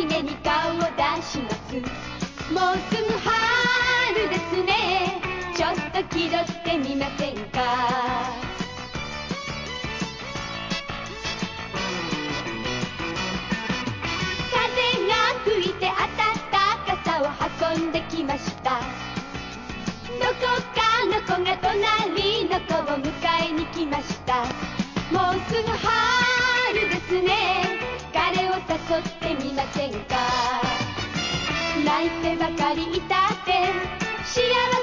ひげに顔を出します。もうすぐ春ですね、ちょっと気取ってみませんか。風が吹いてあたた傘を運んできました。どこかの子が隣の子を迎えに来ました。もうすぐ春ですね、彼を誘ってみませんか。泣いてばかりいたって幸せ